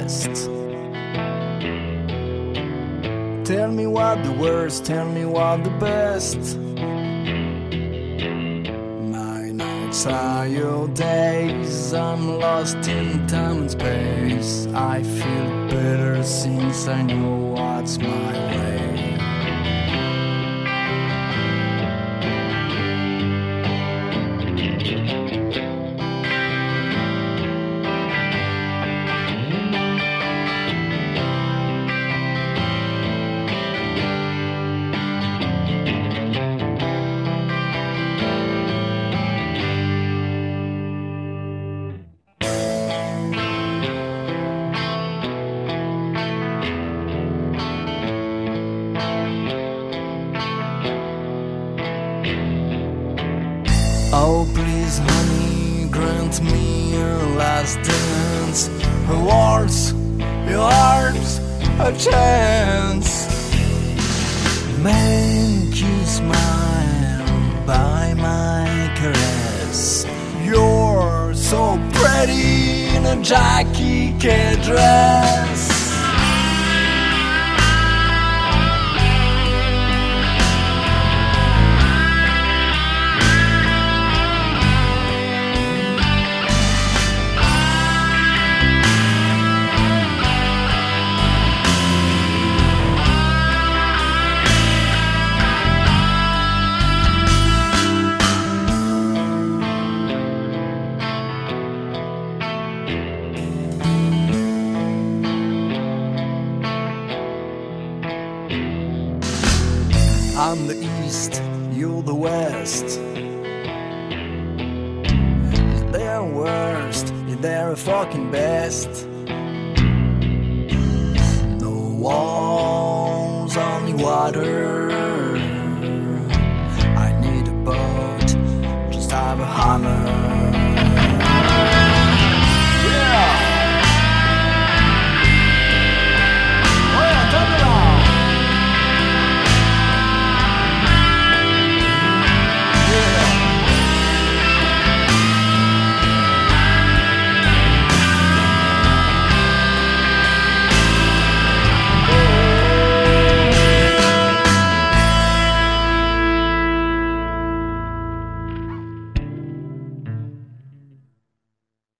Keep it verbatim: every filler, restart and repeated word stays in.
west. Tell me what the worst, tell me what the best. My nights are your days, I'm lost in time and space. I feel better since I know what's my way. Oh please honey, grant me a last dance, a waltz, your arms, a chance. Make you smile by my caress. You're so pretty in a Jackie K dress. I'm the east, you're the west. Is there a worst? Is there a fucking best?